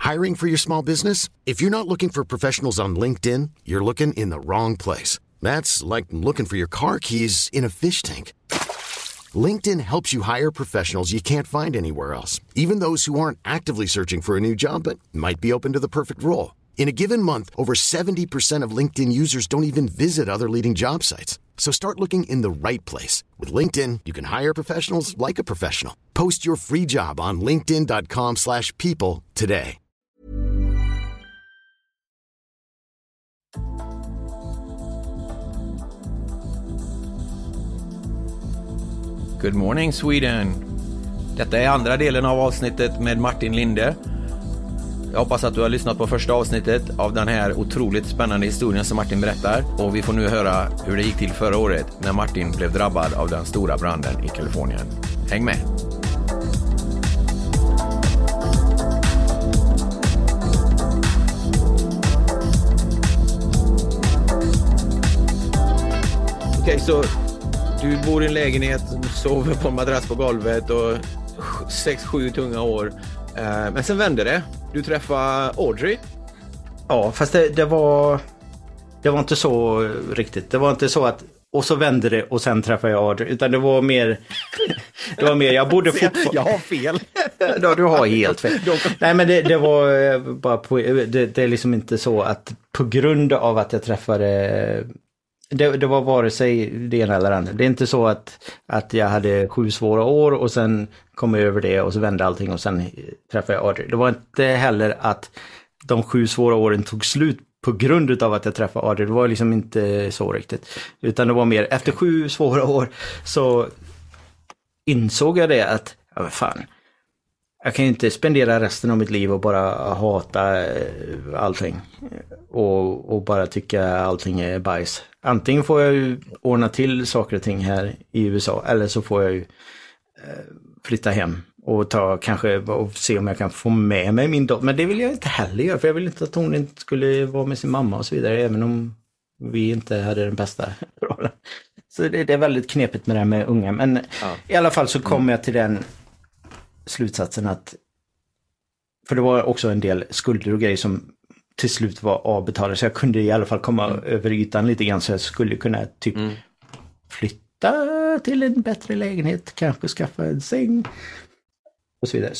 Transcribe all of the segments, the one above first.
Hiring for your small business? If you're not looking for professionals on LinkedIn, you're looking in the wrong place. That's like looking for your car keys in a fish tank. LinkedIn helps you hire professionals you can't find anywhere else, even those who aren't actively searching for a new job but might be open to the perfect role. In a given month, over 70% of LinkedIn users don't even visit other leading job sites. So start looking in the right place. With LinkedIn, you can hire professionals like a professional. Post your free job on linkedin.com/people today. Good morning Sweden. Detta är andra delen av avsnittet med Martin Linde. Jag hoppas att du har lyssnat på första avsnittet av den här otroligt spännande historien som Martin berättar. Och vi får nu höra hur det gick till förra året när Martin blev drabbad av den stora branden i Kalifornien. Häng med! Okej, så du bor i en lägenhet, sover på en madrass på golvet och 6-7 tunga år. Men sen vände det. Du träffade Audrey. Ja, fast det var inte så riktigt. Det var inte så att och så vände det och sen träffade jag Audrey, utan det var mer jag borde fortfarande. Jag har fel. Ja, du har helt fel. Nej, men det var bara det är liksom inte så att på grund av att jag träffade det var vare sig det ena eller andra. Det är inte så att jag hade 7 svåra år och sen kom jag över det och så vände allting och sen träffade jag Audrey. Det var inte heller att de 7 svåra åren tog slut på grund av att jag träffade Audrey. Det var liksom inte så riktigt. Utan det var mer, efter 7 svåra år så insåg jag det att, ja men fan, jag kan ju inte spendera resten av mitt liv och bara hata allting. Och bara tycka allting är bajs. Antingen får jag ju ordna till saker och ting här i USA, eller så får jag ju flytta hem och och se om jag kan få med mig min dotter. Men det vill jag inte heller göra, för jag vill inte att hon inte skulle vara med sin mamma och så vidare, även om vi inte hade den bästa rollen. Så det är väldigt knepigt med det här med unga. Men i alla fall så kom jag till den slutsatsen att, för det var också en del skulder och grejer som till slut var avbetalade, så jag kunde i alla fall komma över ytan lite grann, så jag skulle kunna typ flytta till en bättre lägenhet, kanske skaffa en säng och så vidare.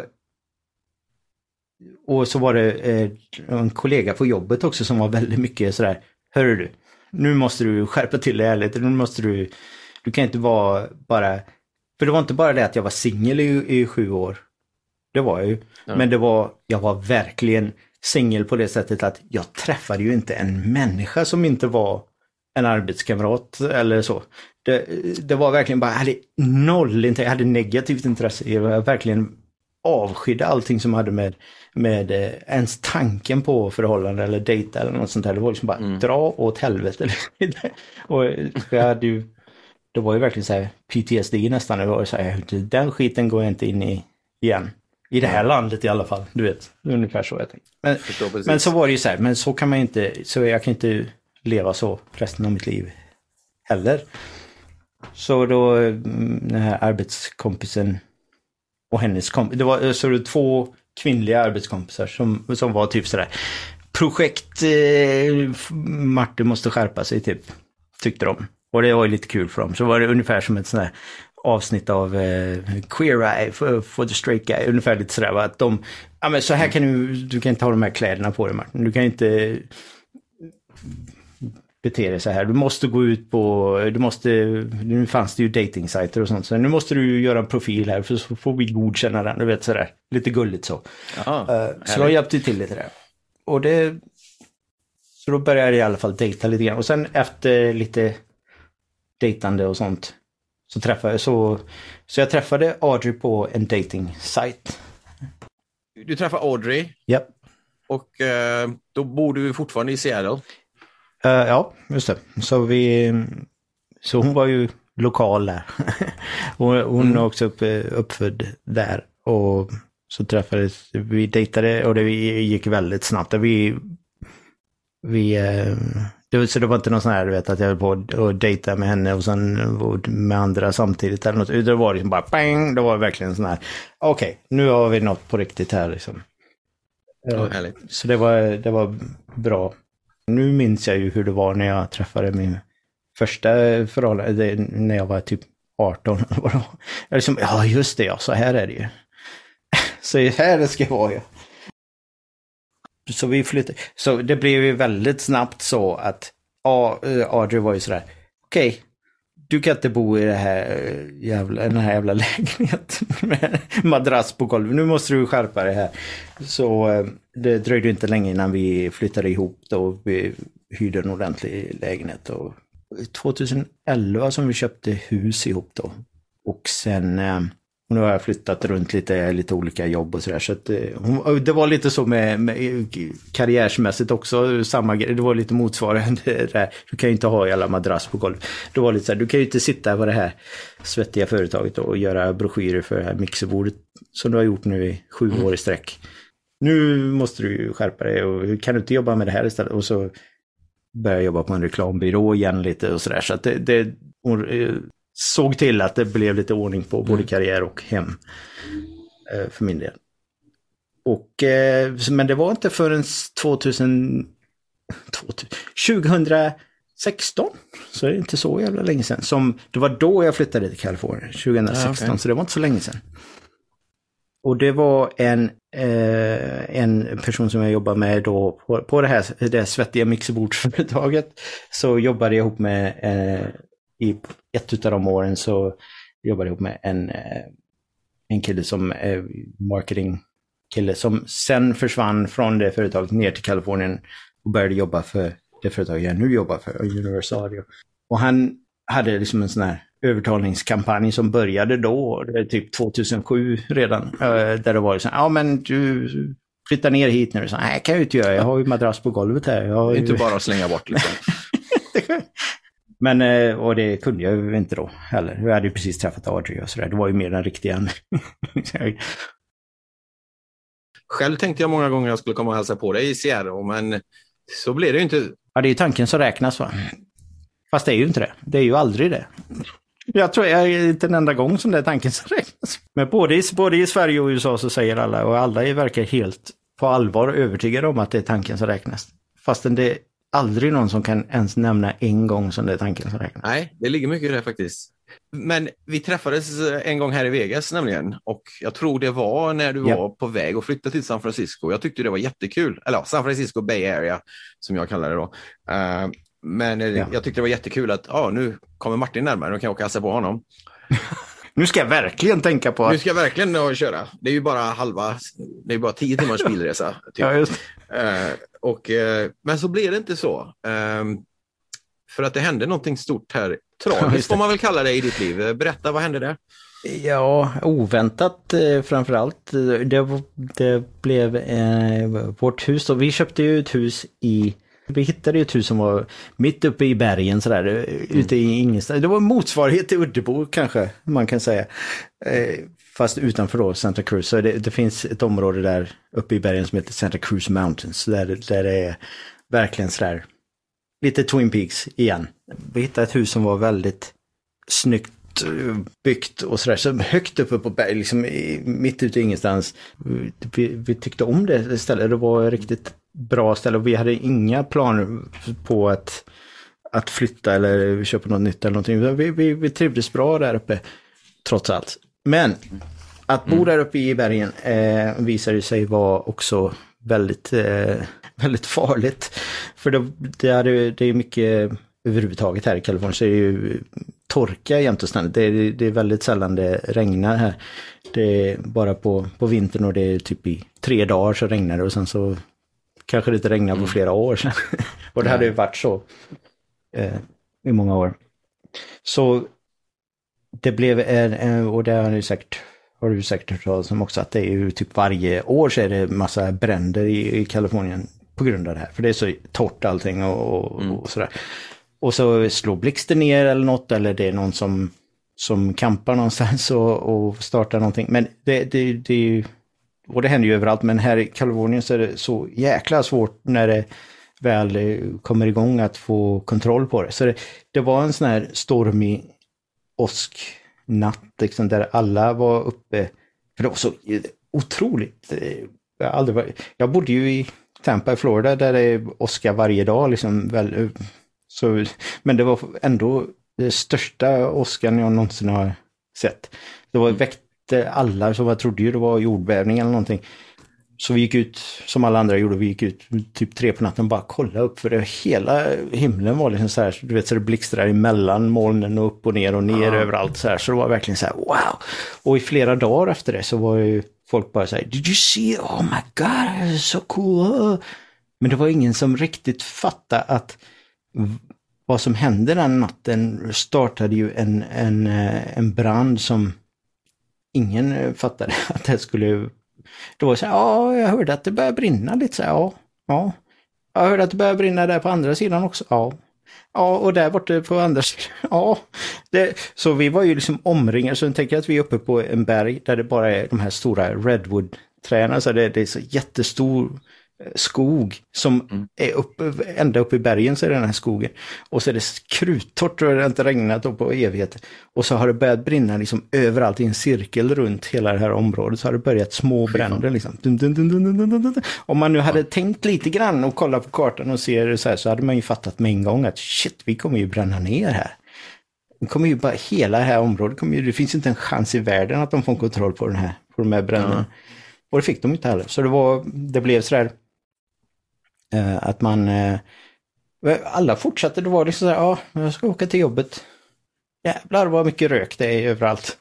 Och så var det en kollega på jobbet också som var väldigt mycket sådär, hörru du, nu måste du skärpa till dig ärligt, nu måste du kan inte vara bara, för det var inte bara det att jag var singel i 7 år, det var jag ju, men jag var verkligen singel på det sättet att jag träffade ju inte en människa som inte var en arbetskamrat eller så. Det var verkligen bara, jag hade negativt intresse. Jag verkligen avskydde allting som hade med ens tanken på förhållande eller dejta eller något sånt där. Det var liksom bara dra åt helvete. Och det var ju verkligen så här PTSD nästan. Det var så här, den skiten går jag inte in i igen. I det här landet i alla fall, du vet. Ungefär så jag tänkte. Men så var det ju så här, men så kan man inte, så jag kan inte leva så resten av mitt liv heller. Så då den här arbetskompisen och hennes kompis, det var 2 kvinnliga arbetskompisar som var typ sådär projekt Martin måste skärpa sig typ, tyckte de. Och det var ju lite kul för dem. Så var det ungefär som ett sånt här avsnitt av Queer Eye for the Straight Guy, ungefär lite sådär, va? Att de, ja men så här kan du kan inte ha de här kläderna på dig, Martin. Du kan inte bete dig så här. Du måste gå ut nu fanns det ju dating-sajter och sånt, så nu måste du göra en profil här, för så får vi godkänna den, du vet sådär. Lite gulligt så. Så jag hjälpte till lite där. Och så då började jag i alla fall dejta lite grann. Och sen efter lite dejtande och sånt så jag träffade Audrey på en dating-sajt. Du träffade Audrey? Ja. Yep. Och då bor du fortfarande i Seattle? Ja, just det. Så hon var ju lokal där. Hon är också uppfödd där. Och så träffades vi, dejtade och det gick väldigt snabbt. Så det var inte någon sån här, du vet, att jag höll på att dejta med henne och sen med andra samtidigt eller något. Det var liksom bara bang, det var verkligen sån här, okej, nu har vi något på riktigt här liksom. Ja, härligt. Så det var bra. Nu minns jag ju hur det var när jag träffade min första förhållande, när jag var typ 18 eller vad det var. Jag liksom, ja just det, ja, så här är det ju. Så här det ska vara, ja. Så vi flyttade. Så det blev ju väldigt snabbt så att Audrey var ju sådär, okej, du kan inte bo i den här jävla lägenheten med madrass på golvet. Nu måste du skärpa det här. Så det dröjde inte länge innan vi flyttade ihop då. Vi hyrde en ordentlig lägenhet. Och 2011 som vi köpte hus ihop då. Och sen nu har jag flyttat runt lite olika jobb och sådär. Så att, det var lite så med karriärsmässigt också samma grej. Det var lite motsvarande där. Du kan ju inte ha alla madrass på golvet. Det var lite så här, du kan ju inte sitta på det här svettiga företaget och göra broschyrer för det här mixerbordet som du har gjort nu i 7 år i sträck. Nu måste du ju skärpa dig och kan du inte jobba med det här istället? Och så började jag jobba på en reklambyrå igen lite och sådär. Så att det såg till att det blev lite ordning på både karriär och hem för min del. Men det var inte förrän 2016, så det är inte så jävla länge sedan, som det var då jag flyttade till Kalifornien, 2016, okay. Så det var inte så länge sedan. Och det var en person som jag jobbade med då på det svettiga mixerbordsföretaget, så jobbade jag ihop med i ett av de åren så jobbade jag ihop med en kille som marketingkille som sen försvann från det företaget ner till Kalifornien och började jobba för det företag jag nu jobbar för, Universal Audio. Och han hade liksom en sån här övertalningskampanj som började då, det är typ 2007 redan, där det var så här, ja men du flyttar ner hit nu. Så, nej, kan jag inte göra, jag har ju madrass på golvet här. Inte bara att slänga bort liksom. Men, och det kunde jag ju inte då heller. Jag hade ju precis träffat Audrey och sådär. Det var ju mer den riktiga. Själv tänkte jag många gånger att jag skulle komma och hälsa på dig i Seattle, men så blev det ju inte. Ja, det är ju tanken som räknas, va? Fast det är ju inte det. Det är ju aldrig det. Jag tror jag är inte en enda gång som det är tanken som räknas. Men både i Sverige och USA så säger alla, och alla verkar helt på allvar övertygade om att det är tanken som räknas. Fastän det är aldrig någon som kan ens nämna en gång som det är tanken som räknas. Nej, det ligger mycket i det faktiskt. Men vi träffades en gång här i Vegas nämligen, och jag tror det var när du var på väg att flytta till San Francisco. Jag tyckte det var jättekul, eller San Francisco Bay Area som jag kallar det då. Men jag tyckte det var jättekul att nu kommer Martin närmare, då kan jag åka och hälsa på honom. Nu ska jag verkligen tänka på att... Nu ska jag verkligen köra. Det är ju bara det är bara 10 timmars bilresa. Typ. Ja, just. Men så blev det inte så. För att det hände någonting stort här. Tragiskt får man väl kalla det i ditt liv. Berätta, vad hände där? Ja, oväntat framförallt. Det blev vårt hus. Och vi köpte ju ett hus vi hittade ju ett hus som var mitt uppe i bergen sådär, ute i ingenstans. Det var motsvarighet till Uddebo kanske, man kan säga. Fast utanför då, Santa Cruz. Så det finns ett område där uppe i bergen som heter Santa Cruz Mountains. Där det är verkligen sådär, lite Twin Peaks igen. Vi hittade ett hus som var väldigt snyggt byggt och sådär. Så högt uppe på berg, liksom mitt ute i ingenstans. Vi tyckte om det stället. Det var riktigt bra ställe och vi hade inga planer på att flytta eller köpa något nytt eller någonting. Vi trivdes bra där uppe trots allt. Men att bo där uppe i bergen visade sig vara också väldigt, väldigt farligt. För det är mycket överhuvudtaget här i Kalifornien, så är det ju torka jämt och ständigt. Det är väldigt sällan det regnar här. Det är bara på vintern, och det är typ i 3 dagar så regnar det, och sen så kanske det inte regnar på flera år sedan. Och det hade ju varit så i många år. Så det blev och det har du säkert hört talas om också, att det är ju typ varje år så är det massa bränder i Kalifornien på grund av det här. För det är så torrt allting och sådär. Och så slår blixten ner eller något, eller det är någon som kampar någonstans och startar någonting. Men det är ju, och det händer ju överallt, men här i Kalifornien så är det så jäkla svårt när det väl kommer igång att få kontroll på det. Så det var en sån här stormig åsknatt liksom, där alla var uppe, för det var så otroligt jag bodde ju i Tampa i Florida där det är åska varje dag liksom, så, men det var ändå det största åskan jag någonsin har sett. Det var väckte alla som jag trodde ju det var jordbävning eller någonting. Så vi gick ut, som alla andra gjorde, vi gick ut typ 3 på natten och bara kolla upp, för det hela himlen var liksom så här, du vet, så det blixtrar emellan molnen och upp och ner överallt så här, så det var verkligen så här, wow! Och i flera dagar efter det så var ju folk bara så här, did you see, oh my god, it's so cool! Men det var ingen som riktigt fattade att vad som hände den natten startade ju en brand som ingen fattade att det skulle. Det var så här, ja, jag hörde att det började brinna lite så här, ja. Jag hörde att det började brinna där på andra sidan också, ja. Ja, och där borta på andra sidan, ja. Så vi var ju liksom omringade, så jag tänker att vi är uppe på en berg där det bara är de här stora redwood-träden, så det är så jättestor skog som är ända uppe i bergen, så är det den här skogen. Och så är det kruttorrt och det har inte regnat på evigheter. Och så har det börjat brinna liksom överallt i en cirkel runt hela det här området. Så har det börjat små bränder liksom. Om man nu hade tänkt lite grann och kollat på kartan och ser det så här, så hade man ju fattat med en gång att shit, vi kommer ju bränna ner här. Det kommer ju bara, hela det här området kommer ju, det finns inte en chans i världen att de får kontroll på de här bränderna. Och det fick de inte heller. Så det blev så där att man alla fortsatte, det var liksom så här, ja, jag ska åka till jobbet. Jävlar vad mycket rök det är överallt.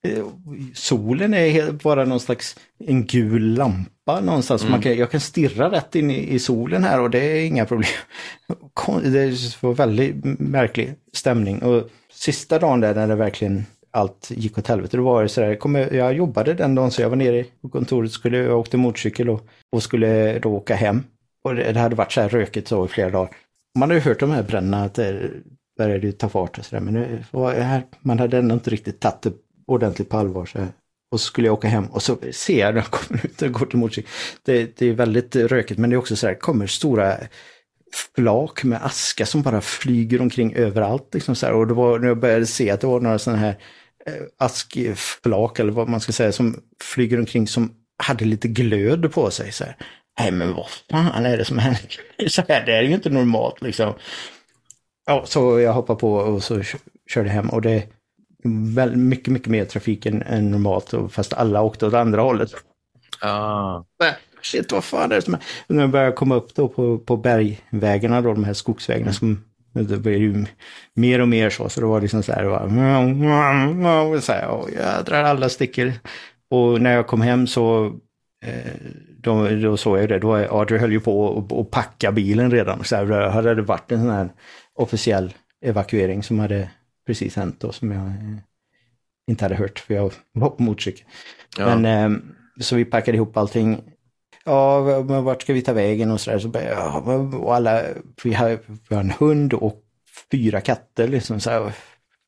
Solen är bara någon slags en gul lampa någonstans. Jag kan stirra rätt in i solen här och det är inga problem. Det var väldigt märklig stämning. Och sista dagen där när det verkligen allt gick åt helvete, då var det så där, jag jobbade den dagen, så jag var nere på kontoret, jag åkte motorcykel och skulle då åka hem. Och det hade varit så här rökigt så i flera dagar. Man har ju hört de här bränderna att det började ta fart och sådär, men man hade ändå inte riktigt tagit det ordentligt på allvar. Så här. Och så skulle jag åka hem och så ser jag när jag kommer ut och går till motorcykel. Det är väldigt rökigt, men det är också så här, kommer stora flak med aska som bara flyger omkring överallt. Liksom så här. Och det var när jag började se att det var några sådana här askflak eller vad man ska säga som flyger omkring som hade lite glöd på sig. Så här. Nej, men vad fan är det som händer? Så här, det är ju inte normalt liksom. Ja, så jag hoppade på och så körde hem, och det är väldigt mycket mer trafik än normalt, fast alla åkte åt andra hållet. Shit, vad fan är det som händer? När jag började komma upp då på bergvägarna då, de här skogsvägarna som det blev ju mer och mer så det var liksom så här, och jädrar, alla sticker. Och när jag kom hem så då såg jag det, då Audrey höll ju på att packa bilen redan. Så här, hade det varit en sån här officiell evakuering som hade precis hänt då, som jag inte hade hört, för jag var på motorcykel. Ja. Men så vi packade ihop allting. Ja, men vart ska vi ta vägen och sådär. Och alla, vi har en hund och 4 katter liksom så här.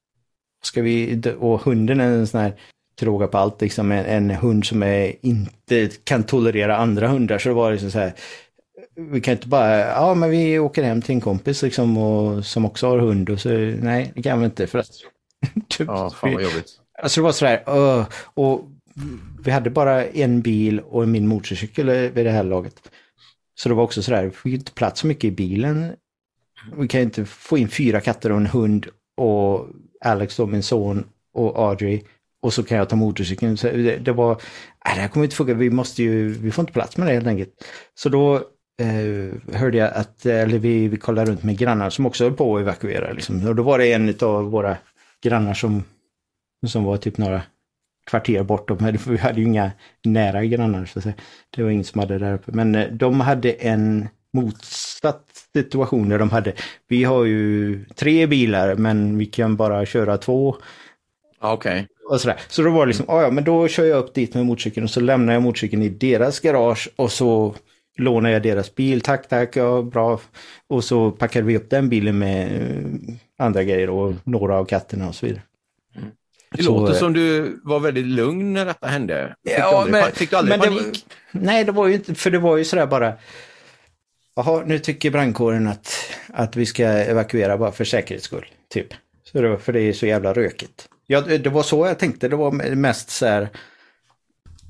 Och hunden är en sån här tråga på allt, liksom en hund som inte kan tolerera andra hundar, så det var liksom så här, vi kan inte bara, men vi åker hem till en kompis liksom, och som också har hund, och så nej, det kan vi inte, för att typ, fan vad jobbigt. Alltså det var så här, och vi hade bara en bil och min motorcykel vid det här laget. Så det var också så där, vi fick inte plats så mycket i bilen. Vi kan inte få in 4 katter och en hund och Alex och min son och Audrey, och så kan jag ta motorcykeln. Så det var, det här kommer inte funka, vi får inte plats med det helt enkelt. Så då hörde jag att, eller vi kollade runt med grannar som också höll på att evakuera liksom. Och då var det en av våra grannar som var typ några kvarter bort, men vi hade ju inga nära grannar, så det var ingen som hade där uppe. Men de hade en motsatt situation där vi har ju 3 bilar, men vi kan bara köra 2. Okej. Och sådär. Så då var det liksom, men då kör jag upp dit med motorcykeln, och så lämnar jag motorcykeln i deras garage, och så lånar jag deras bil, tack, ja, bra. Och så packade vi upp den bilen med andra grejer och några av katterna och så vidare. Det låter som du var väldigt lugn när detta hände. Fick du aldrig panik? Nej, det var ju inte, för det var ju sådär bara, jaha, nu tycker brandkåren att vi ska evakuera bara för säkerhets skull, typ. Så det var, för det är så jävla rökigt. Ja, det var så jag tänkte, det var mest så här,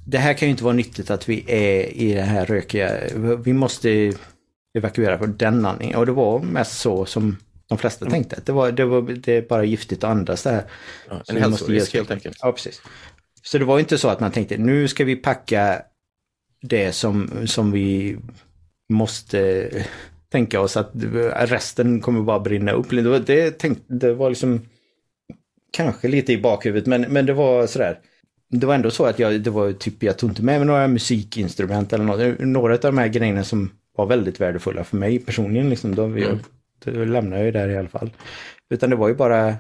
det här kan ju inte vara nyttigt att vi är i det här rökiga. Vi måste evakuera på den anledningen. Och det var mest så som de flesta tänkte. Det är bara giftigt att andas det här. Ja, en hälsorisk helt enkelt. Ja, precis. Så det var inte så att man tänkte, nu ska vi packa det som vi måste tänka oss att resten kommer bara brinna upp. Det var liksom kanske lite i bakhuvudet, men det var sådär. Det var ändå så att jag tog inte med mig några musikinstrument eller något. Några av de här grejerna som var väldigt värdefulla för mig personligen. Liksom, då lämnade jag ju där i alla fall. Utan det var ju bara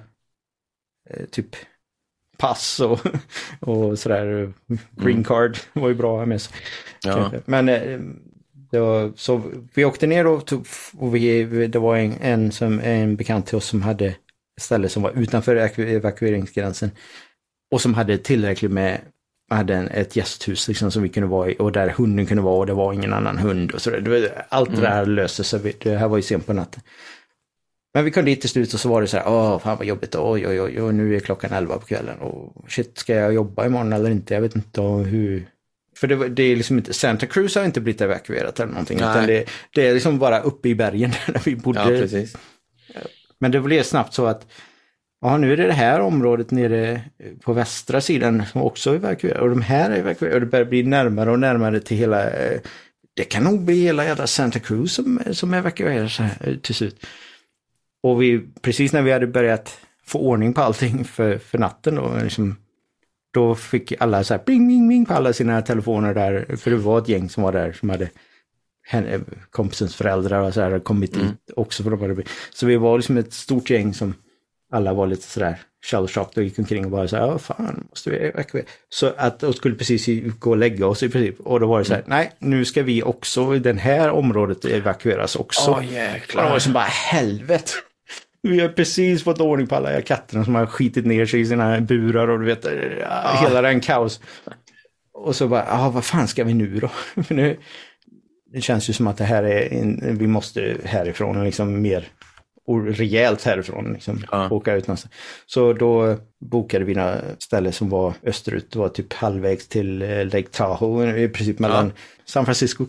typ pass och sådär. Green card var ju bra med sig. Ja. Men det var, så vi åkte ner och det var en bekant till oss som hade ett ställe som var utanför evakueringsgränsen. Och som hade tillräckligt med, hade ett gästhus liksom, som vi kunde vara i, och där hunden kunde vara, och det var ingen annan hund och sådär. Allt det där löste sig, det här var ju sent på natten. Men vi kom dit till slut och så var det så här, fan vad jobbigt, oj, nu är klockan 11 på kvällen och shit, ska jag jobba imorgon eller inte? Jag vet inte hur. För det är liksom inte, Santa Cruz har inte blivit evakuerat eller någonting, utan det är liksom bara uppe i bergen där vi bodde. Ja, precis. Men det blev snabbt så att nu är det här området nere på västra sidan som också är evakuerat. Och de här är evakuerade. Och det börjar bli närmare och närmare till hela. Det kan nog bli hela jävla Santa Cruz som evakueras till slut. Och precis när vi hade börjat få ordning på allting för natten då fick alla så här bing, bing, bing på alla sina telefoner där. För det var ett gäng som var där som hade kompisens föräldrar och så här kommit dit också. Så vi var liksom ett stort gäng som alla var lite sådär shell-shocked och gick omkring och bara så här, fan, måste vi evakuera? Så att de skulle precis gå och lägga oss i princip. Och då var det så här, nej, nu ska vi också, i den här området evakueras också. Jäklar. Och det var som bara, helvete. Vi har precis fått ordning på alla katterna som har skitit ner sig i sina burar och du vet, hela den kaos. Och så bara, vad fan ska vi nu då? För nu, det känns ju som att det här är, vi måste härifrån liksom mer rejält härifrån liksom, åka ut någonstans. Så då bokade vi några ställen som var österut. Det var typ halvvägs till Lake Tahoe, i princip mellan San Francisco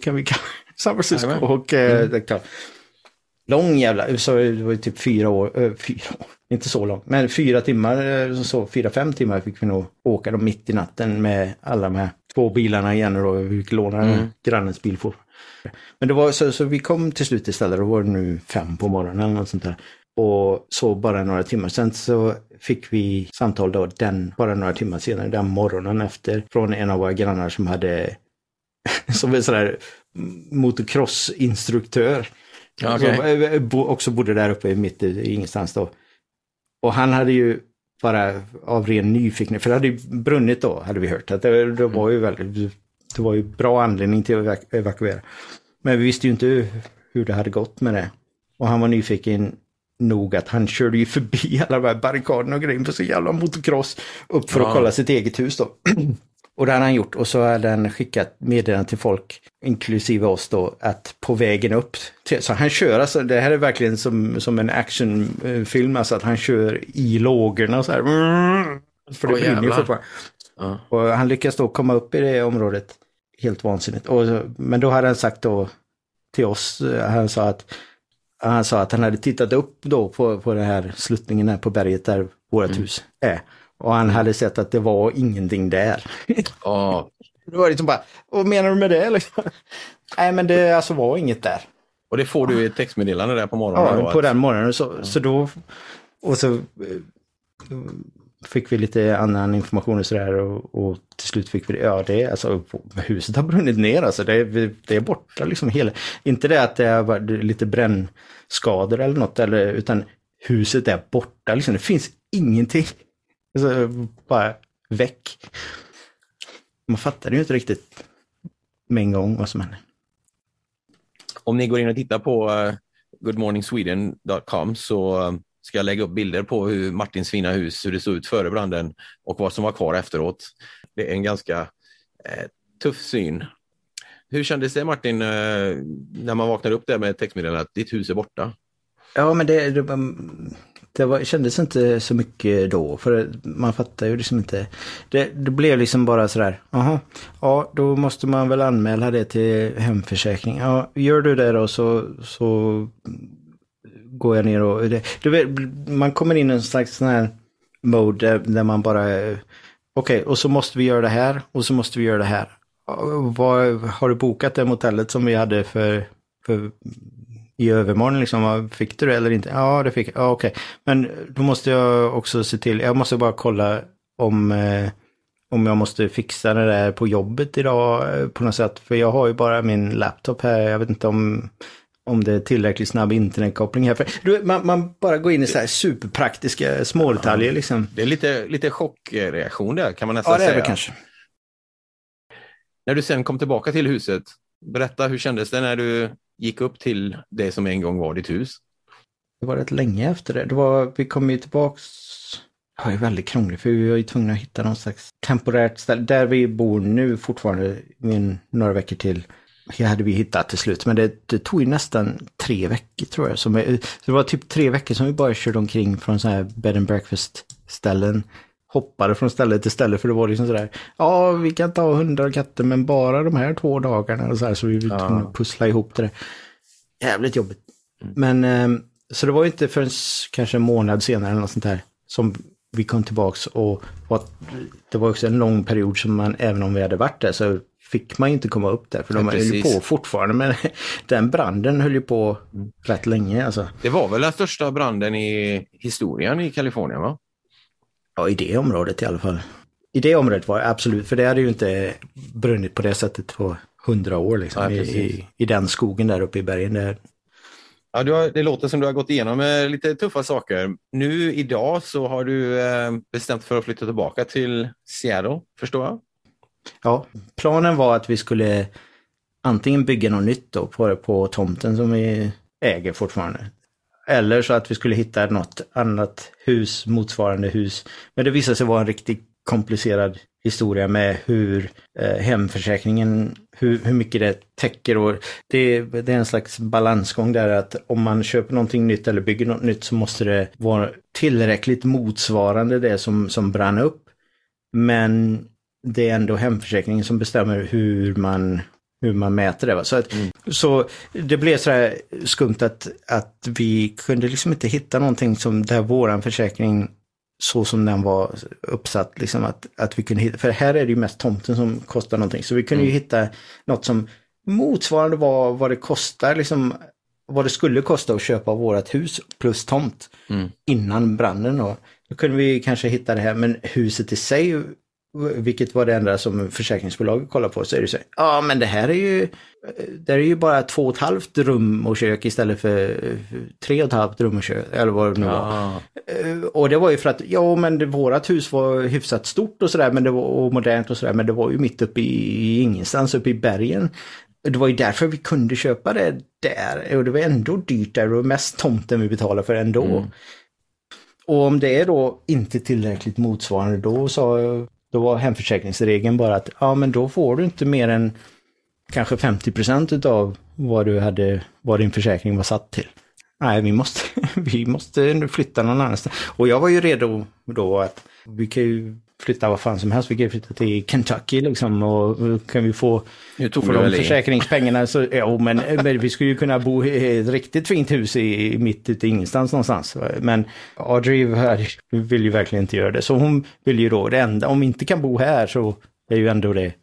och Lake Tahoe. Lång jävla, så det var typ 4 år, inte så långt, men 4 timmar, 4-5 timmar fick vi nog åka dem mitt i natten med alla de här 2 bilarna igen, och då vi fick låna grannens bil för. Men det var så vi kom till slut istället, då var det nu 5 på morgonen eller något sånt där. Och så bara några timmar sen så fick vi samtal då bara några timmar senare, den morgonen efter, från en av våra grannar som hade som en sån där motocrossinstruktör. Okay. Också bodde där uppe mitt i ingenstans då. Och han hade ju bara av ren nyfikenhet, för det hade ju brunnit då, hade vi hört. Att det var ju det var ju bra anledning till att evakuera. Men vi visste ju inte hur det hade gått med det. Och han var nyfiken nog att han körde ju förbi alla de här barrikaderna och grejer på så jävla motocross upp för att kolla sitt eget hus då. Och det hade han gjort, och så hade han skickat meddelanden till folk, inklusive oss då, att på vägen upp så han kör, alltså det här är verkligen som en actionfilm, alltså att han kör i lågorna och så här, för det brinner ju fortfarande. Och han lyckas då komma upp i det området helt vansinnigt. Men då hade han sagt då till oss, han sa att han hade tittat upp då på den här sluttningen här på berget där vårt hus är. Och han hade sett att det var ingenting där. Det var liksom bara, vad menar du med det? Liksom? Nej, men det alltså var inget där. Och det får du i ett textmeddelande där på morgonen? Ja, på den morgonen. Så då, och så fick vi lite annan information och sådär, och till slut fick vi det, alltså huset har brunnit ner, alltså det är borta liksom hela, inte det att det är lite brännskador eller något, utan huset är borta liksom, det finns ingenting, alltså, bara väck. Man fattade ju inte riktigt med en gång vad som hände. Om ni går in och tittar på goodmorningsweden.com så ska jag lägga upp bilder på hur Martins fina hus, hur det såg ut före branden och vad som var kvar efteråt. Det är en ganska tuff syn. Hur kändes det, Martin, när man vaknade upp där med textmeddelandet att ditt hus är borta? Ja, men det kändes inte så mycket då, för man fattar ju liksom inte. Det blev liksom bara sådär, ja, då måste man väl anmäla det till hemförsäkring. Ja, gör du det då så går jag ner och man kommer in i en slags sån här mode där man bara okej, och så måste vi göra det här och så måste vi göra det här. Har du bokat det motellet som vi hade för i övermorgon liksom, fick du det eller inte? Ja, det fick jag. Ja, okej. Men då måste jag också se till, jag måste bara kolla om jag måste fixa det där på jobbet idag på något sätt. För jag har ju bara min laptop här, jag vet inte om det är tillräckligt snabb internetkoppling här. För man bara går in i så här superpraktiska smådetaljer liksom. Det är lite chockreaktion där, kan man nästan säga. Ja, det är det kanske. När du sen kom tillbaka till huset, berätta, hur kändes det när du gick upp till det som en gång var ditt hus? Det var rätt länge efter det. Vi kom ju tillbaks. Det var ju väldigt krångligt, för vi var ju tvungna att hitta någon slags temporärt ställe. Där vi bor nu fortfarande, några veckor till. Det hade vi hittat till slut, men det tog ju nästan 3 veckor tror jag. Så det var typ 3 veckor som vi bara körde omkring från så här bed and breakfast ställen. Hoppade från ställe till ställe, för det var liksom sådär, ja, vi kan ta 100 katter men bara de här 2 dagarna och så här, så vi var tvungna att pussla ihop det. Jävligt jobbigt. Men så det var ju inte förrän kanske en månad senare eller något sånt här som vi kom tillbaks, och det var också en lång period som man, även om vi hade varit där, så fick man inte komma upp där, för de höll ju på fortfarande, men den branden höll ju på rätt länge alltså. Det var väl den största branden i historien i Kalifornien, va? Ja, i det området i alla fall. I det området var det absolut, för det hade ju inte brunnit på det sättet på 100 år liksom, i den skogen där uppe i bergen där. Ja, det låter som du har gått igenom lite tuffa saker. Nu idag så har du bestämt för att flytta tillbaka till Seattle, förstår jag? Ja, planen var att vi skulle antingen bygga något nytt då på tomten som vi äger fortfarande. Eller så att vi skulle hitta något annat hus, motsvarande hus. Men det visade sig vara en riktigt komplicerad historia med hur hemförsäkringen, hur mycket det täcker. Och det är en slags balansgång där, att om man köper någonting nytt eller bygger något nytt så måste det vara tillräckligt motsvarande det som brann upp. Men det är ändå hemförsäkringen som bestämmer hur man mäter det. Va? Så det blev så här skumt att vi kunde liksom inte hitta någonting som där våran försäkring så som den var uppsatt, liksom att vi kunde hitta, för här är det ju mest tomten som kostar någonting, så vi kunde ju hitta något som motsvarande vad det kostar, liksom vad det skulle kosta att köpa vårat hus plus tomt innan branden, och då kunde vi kanske hitta det här, men huset i sig, vilket var det enda som försäkringsbolaget kollade på, så är det så här, ja men det här är ju bara 2,5 rum och kök istället för 3,5 rum och kök, eller vad det nu var. Och det var ju för att, vårat hus var hyfsat stort och sådär, men det var och modernt och sådär, men det var ju mitt uppe i ingenstans, uppe i bergen. Det var ju därför vi kunde köpa det där, och det var ändå dyrt där, och mest tomten vi betalade för ändå. Och om det är då inte tillräckligt motsvarande, då var hemförsäkringsregeln bara att men då får du inte mer än kanske 50% av vad din försäkring var satt till. Nej, vi måste flytta någon annanstans. Och jag var ju redo då att vi kan ju flytta vad fan som helst. Vi kan ju flytta till Kentucky liksom, och kan vi få för de försäkringspengarna så men vi skulle ju kunna bo i ett riktigt fint hus mitt ute ingenstans någonstans. Men Audrey vill ju verkligen inte göra det. Så hon vill ju då, det enda, om vi inte kan bo här så är ju ändå det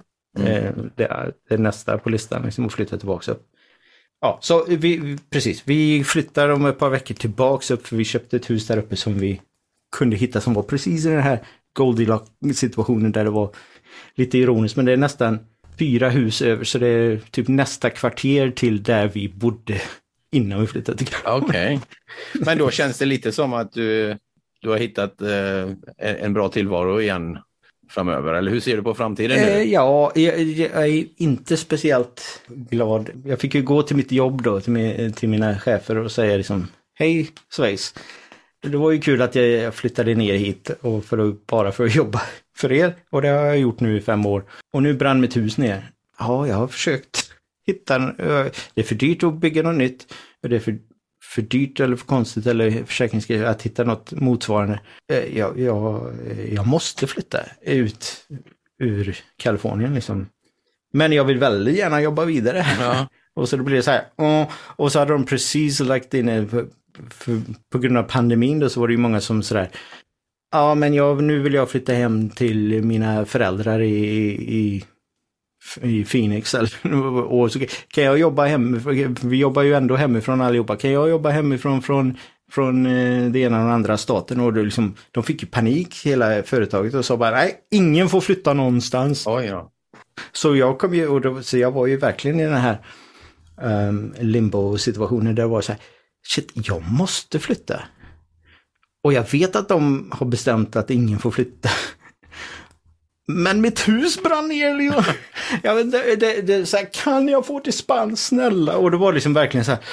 nästa på listan liksom, att flytta tillbaka upp. Ja, så vi flyttar om ett par veckor tillbaka upp, för vi köpte ett hus där uppe som vi kunde hitta, som var precis i den här Goldilocks-situationen där det var lite ironiskt, men det är nästan 4 hus över, så det är typ nästa kvarter till där vi bodde innan vi flyttade till Kalifornien. Okej. Men då känns det lite som att du har hittat en bra tillvaro igen framöver, eller hur ser du på framtiden nu? Ja, jag är inte speciellt glad. Jag fick ju gå till mitt jobb då, till mina chefer och säga liksom, hej Schweiz. Det var ju kul att jag flyttade ner hit och bara för att jobba för er. Och det har jag gjort nu i 5 år. Och nu brann mitt hus ner. Ja, jag har försökt hitta det är för dyrt att bygga något nytt. Och det är för dyrt eller för konstigt eller försäkringsgrejer att hitta något motsvarande. Jag måste flytta ut ur Kalifornien liksom. Men jag vill väldigt gärna jobba vidare. Ja. Och så då blir det så här. Och så hade de precis lagt in på grund av pandemin då, så var det ju många som sådär. Ja, men nu vill jag flytta hem till mina föräldrar i Phoenix. Och så kan jag jobba vi jobbar ju ändå hemifrån allihopa. Kan jag jobba hemifrån från det ena och den andra staten? Och det liksom, de fick ju panik hela företaget och sa bara, nej, ingen får flytta någonstans. Oj, ja. Så jag kom ju, så jag var ju verkligen i den här limbo-situationen där det var så här, shit, jag måste flytta. Och jag vet att de har bestämt att ingen får flytta. Men mitt hus brann ner, Leo. Jag vet, det så här, kan jag få dispens, snälla? Och det var liksom verkligen så här,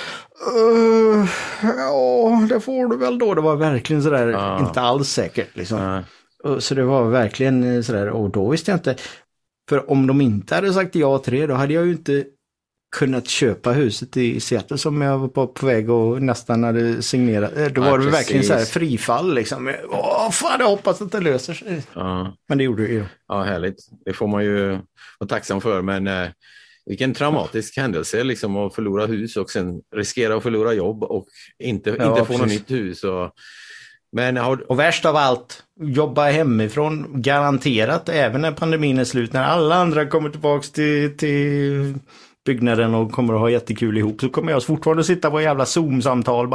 ja, det får du väl då. Det var verkligen så där, inte alls säkert liksom. Så det var verkligen så där, och då visste jag inte. För om de inte hade sagt ja till det, då hade jag ju inte kunnat köpa huset i Seattle som jag var på väg och nästan hade signerat. Då var det verkligen så här frifall liksom. Fan, jag hoppas att det löser sig. Men det gjorde det ju. Ja, härligt. Det får man ju vara tacksam för, men vilken traumatisk händelse liksom, att förlora hus och sen riskera att förlora jobb och inte få något nytt hus. Och värst av allt, jobba hemifrån, garanterat, även när pandemin är slut, när alla andra kommer tillbaks till byggnaden och kommer att ha jättekul ihop, så kommer jag fortfarande sitta på en jävla Zoom-samtal.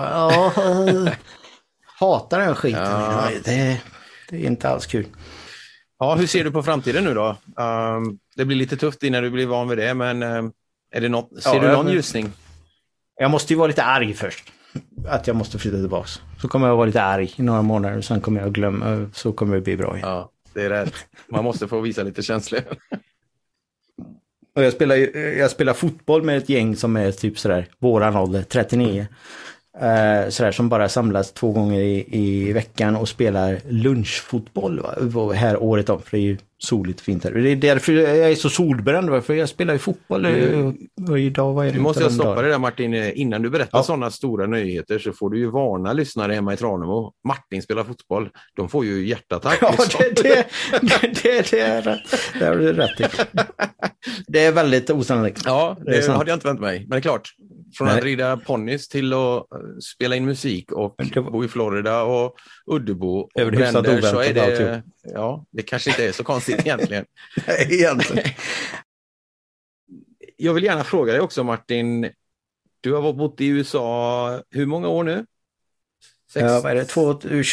Hatar den skiten. Ja. Det är inte alls kul. Ja, hur ser du på framtiden nu då? Det blir lite tufft innan du blir van vid det, men är det ser du någon ljusning? Jag måste ju vara lite arg först. Att jag måste flytta tillbaks. Så kommer jag vara lite arg i några månader och sen kommer jag glömma, så kommer det bli bra igen. Ja, det är rätt. Man måste få visa lite känslor. Och jag spelar fotboll med ett gäng som är typ sådär våran ålder, 39. Sådär, som bara samlas 2 gånger i veckan och spelar lunchfotboll här året om, för det är ju soligt fint här. Det är därför jag är så solbränd, för jag spelar ju fotboll och idag var det. Du måste stoppa det där, Martin, innan du berättar sådana stora nyheter, så får du ju varna lyssnare hemma i Tranemo. Martin spelar fotboll, de får ju hjärtattack. Ja, det är rätt. Det har du rätt i. Det är väldigt osannolikt. Ja, det hade jag inte väntat mig. Men det är klart, från att rida ponnys till att spela in musik och bo i Florida och Uddebo och Bränder, så är det, det kanske inte är så konstigt egentligen. Nej, egentligen. Jag vill gärna fråga dig också, Martin, du har bott i USA hur många år nu? 6? Ja, vad är det?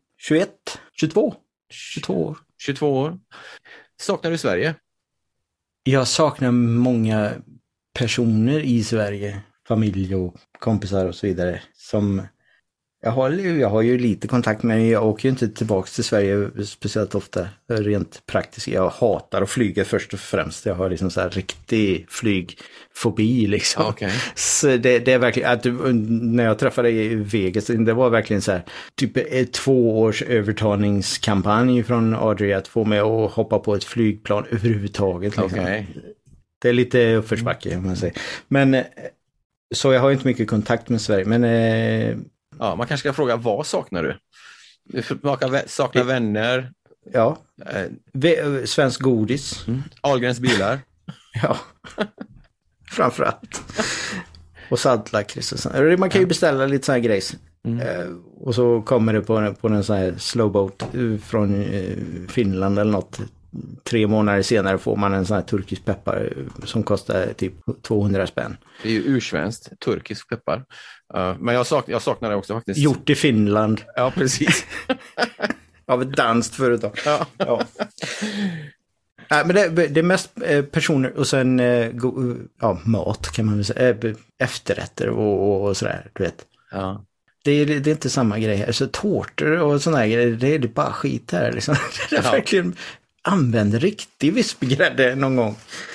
22 år. Saknar du Sverige? Jag saknar många personer i Sverige, familj och kompisar och så vidare, som jag har ju lite kontakt med. Jag åker ju inte tillbaka till Sverige speciellt ofta, rent praktiskt. Jag hatar att flyga först och främst. Jag har liksom så här riktig flygfobi liksom. Okay. Så det är verkligen att när jag träffade dig i Vegas, det var verkligen så här typ 2 års övertalningskampanj från Audrey att få mig att hoppa på ett flygplan överhuvudtaget liksom. Okay. Det är lite uppförsbacke om man säger. Men så jag har inte mycket kontakt med Sverige, men ja, man kanske ska fråga, vad saknar du? Du saknar vänner? Ja. Svensk godis. Ahlgrens bilar? Ja. Framförallt. Och saltlakrits. Man kan ju beställa lite sån här grejs. Och så kommer det på en sån här slowboat från Finland eller något. 3 månader senare får man en sån här turkisk peppar som kostar typ 200 spänn. Det är ju ursvenskt, turkisk peppar. Men jag saknar det också faktiskt. Gjort i Finland. Ja, precis. Av ett danskt företag. Ja. Nej, men det är mest personer och sen mat kan man väl säga. Efterrätter och sådär, du vet. Ja. Det är inte samma grej. Alltså tårtor och sådana grejer, det är bara skit här liksom. Det är verkligen... Använd riktig vispgrädde någon gång.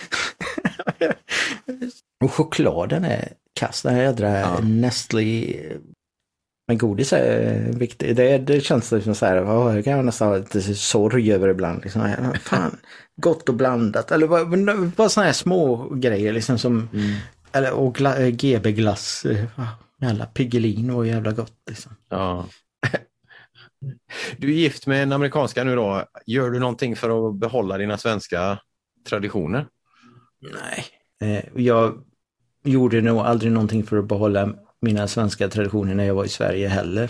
Och chokladen är kass. Den här jädra Nestlé. Men godis är viktigt. Det känns liksom så här. Jag kan nästan ha lite sorg över ibland. Liksom. Fan, gott och blandat. Eller bara såna här små grejer liksom som... Eller, och GB-glass. Jävla Piggelin var jävla gott liksom. Ja. Du är gift med en amerikanska nu då. Gör du någonting för att behålla dina svenska traditioner? Nej. Jag gjorde nog aldrig någonting för att behålla mina svenska traditioner när jag var i Sverige heller.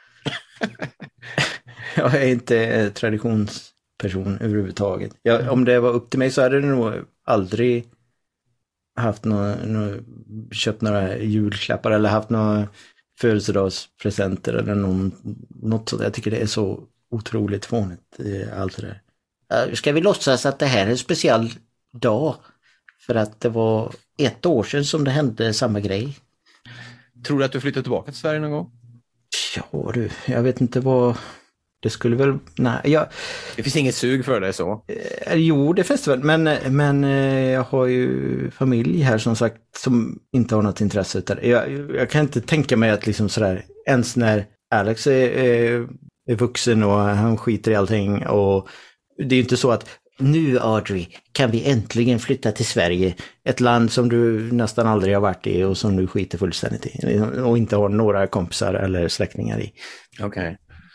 Jag är inte traditionsperson överhuvudtaget. Om det var upp till mig så hade det nog aldrig haft köpt några julklappar eller haft några födelsedagspresenter eller något sånt. Jag tycker det är så otroligt fånigt allt det där. Ska vi låtsas att det här är en speciell dag för att det var 1 år sedan som det hände samma grej? Tror du att du flyttar tillbaka till Sverige någon gång? Ja du, jag vet inte vad... Det skulle väl... Nej, det finns inget sug för det så? Jo, det finns det väl. Men jag har ju familj här som sagt som inte har något intresse utav det. Jag kan inte tänka mig att liksom sådär, ens när Alex är vuxen och han skiter i allting och det är inte så att nu Audrey kan vi äntligen flytta till Sverige, ett land som du nästan aldrig har varit i och som du skiter fullständigt i och inte har några kompisar eller släktingar i. Okej.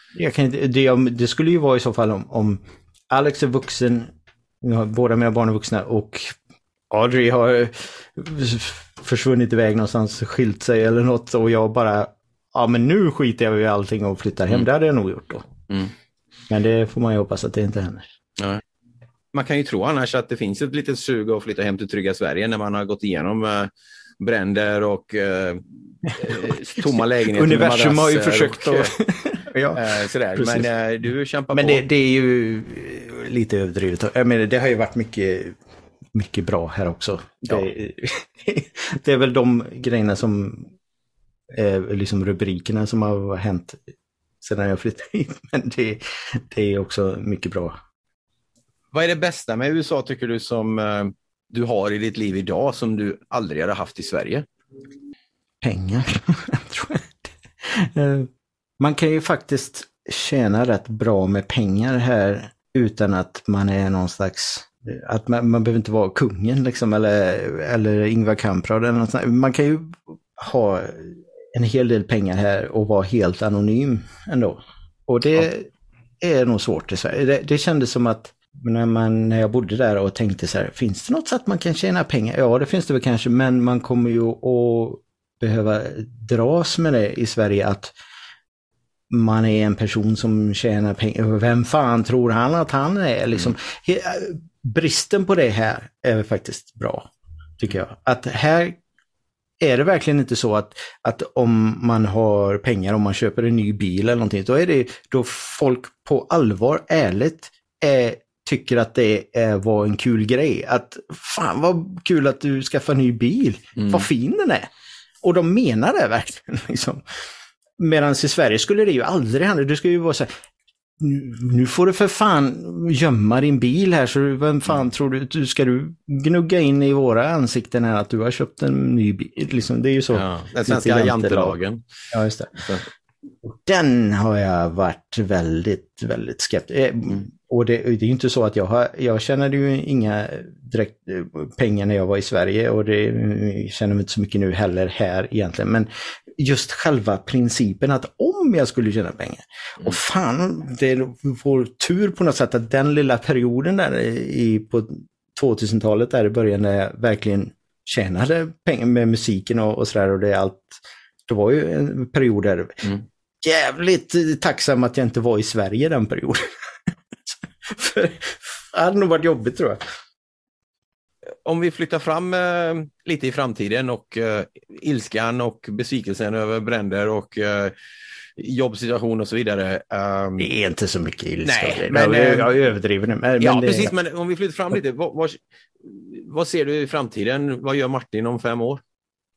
Det skulle ju vara i så fall om Alex är vuxen, båda mina barn är vuxna och Audrey har försvunnit iväg någonstans, skilt sig eller något och jag bara, ja men nu skiter jag i allting och flyttar hem. Det hade jag nog gjort då. Men det får man ju hoppas att det inte händer. Ja. Man kan ju tro annars att det finns ett litet sug att flytta hem till trygga Sverige när man har gått igenom bränder och tomma lägenheter. Universum har ju försökt att... sådär. Men du kämpar men på. Men det är ju lite överdrivet. Jag menar, det har ju varit mycket bra här också. Ja. Det är väl de grejerna som är liksom rubrikerna som har hänt sedan jag flyttade hit. Men det är också mycket bra. Vad är det bästa med USA tycker du som du har i ditt liv idag som du aldrig hade haft i Sverige? Pengar, tror jag. Man kan ju faktiskt tjäna rätt bra med pengar här utan att man är någon slags... Att man behöver inte vara kungen liksom, eller Ingvar Kamprad eller något sånt. Man kan ju ha en hel del pengar här och vara helt anonym ändå. Och det är nog svårt i Sverige. Det kändes som att när jag bodde där och tänkte så här, finns det något sätt man kan tjäna pengar? Ja, det finns det väl kanske, men man kommer ju att behöva dras med det i Sverige att man är en person som tjänar pengar. Vem fan tror han att han är? Liksom, bristen på det här är faktiskt bra, tycker jag. Att här är det verkligen inte så att om man har pengar, om man köper en ny bil eller någonting, då folk på allvar, ärligt, tycker att det var en kul grej. Att fan vad kul att du skaffar en ny bil. Vad fin den är. Och de menar det verkligen. Liksom. Medan i Sverige skulle det ju aldrig hända. Du ska ju vara så här, nu får du för fan gömma din bil här. Så vem fan tror du ska du gnugga in i våra ansikten här att du har köpt en ny bil? Liksom, det är ju så. Ja, den svenska jantelagen. Ja, just det. Så. Den har jag varit väldigt, väldigt skeptisk. Och det är ju inte så att jag tjänade ju inga direkt pengar när jag var i Sverige och det känner mig inte så mycket nu heller här egentligen. Men just själva principen att om jag skulle tjäna pengar och fan, det får tur på något sätt att den lilla perioden där på 2000-talet där i början när jag verkligen tjänade pengar med musiken och sådär och det var ju en period där jävligt tacksam att jag inte var i Sverige den perioden. För det hade nog varit jobbigt, tror jag. Om vi flyttar fram lite i framtiden och ilskan och besvikelsen över bränder och jobbsituation och så vidare. Det är inte så mycket ilska. Nej, men jag överdriver nu. Men precis, men om vi flyttar fram lite, vad ser du i framtiden? Vad gör Martin om 5 år?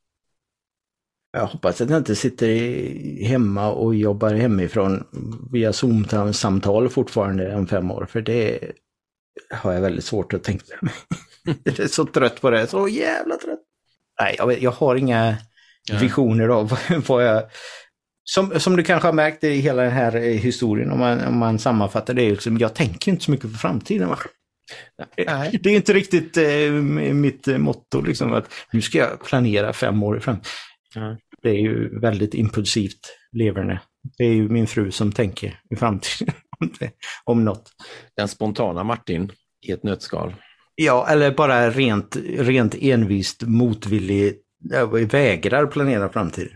Jag hoppas att jag inte sitter hemma och jobbar hemifrån via Zoom-samtal fortfarande om 5 år. För det har jag väldigt svårt att tänka mig. Jag är så trött på det. Så jävla trött. Nej, jag har inga visioner av vad jag... Som du kanske har märkt i hela den här historien, om man sammanfattar det. Liksom, jag tänker inte så mycket på framtiden. Nej. Det är inte riktigt mitt motto. Liksom, att nu ska jag planera 5 år i framtiden. Det är ju väldigt impulsivt leverne. Det är ju min fru som tänker i framtiden om något. Den spontana Martin i ett nötskal. Ja, eller bara rent envist motvillig, vägrar planera framtiden.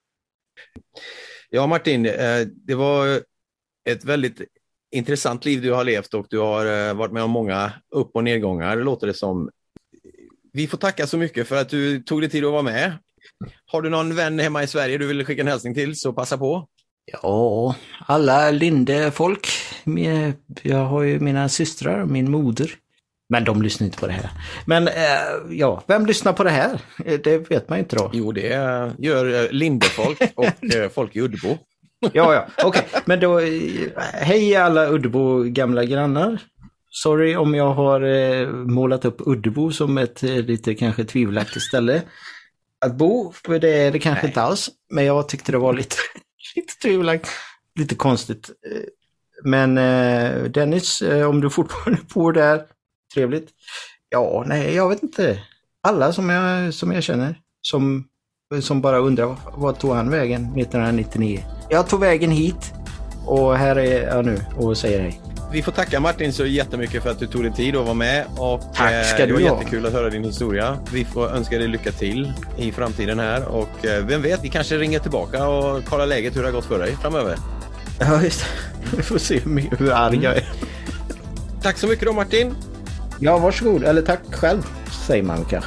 Ja, Martin, det var ett väldigt intressant liv du har levt och du har varit med om många upp- och nedgångar, låter det som. Vi får tacka så mycket för att du tog dig tid att vara med. Har du någon vän hemma i Sverige du vill skicka en hälsning till, så passa på. Ja, alla Linde-folk. Jag har ju mina systrar och min moder. Men de lyssnar inte på det här. Men ja, vem lyssnar på det här? Det vet man inte då. Jo, det gör Linde-folk och folk i Uddebo. Ja, okej. Men då, hej alla Uddebo gamla grannar. Sorry om jag har målat upp Uddebo som ett lite kanske tvivelaktigt ställe att bo. För det är det kanske inte alls. Men jag tyckte det var lite tvivelaktigt. Lite konstigt. Men Dennis, om du fortfarande bor där, trevligt. Ja, nej, jag vet inte. Alla som jag känner som bara undrar vad tog han vägen 1999. Jag tog vägen hit och här är jag nu och säger hej. Vi får tacka Martin så jättemycket för att du tog dig tid att vara med. Och tack ska du ha. Det var ha. Jättekul att höra din historia. Vi får önska dig lycka till i framtiden här. Och vem vet, vi kanske ringer tillbaka och kollar läget hur det har gått för dig framöver. Ja, just det. Vi får se hur arg jag är. Tack så mycket då, Martin. Ja, varsågod. Eller tack själv, säger man kanske.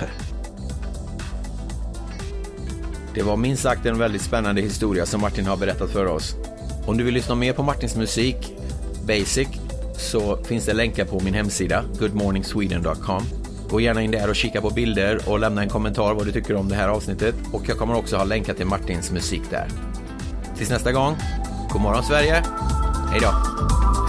Det var minst sagt en väldigt spännande historia som Martin har berättat för oss. Om du vill lyssna mer på Martins musik, Basic, så finns det länkar på min hemsida, goodmorningsweden.com. Gå gärna in där och kika på bilder och lämna en kommentar vad du tycker om det här avsnittet. Och jag kommer också ha länkar till Martins musik där. Tills nästa gång, god morgon Sverige, hej då!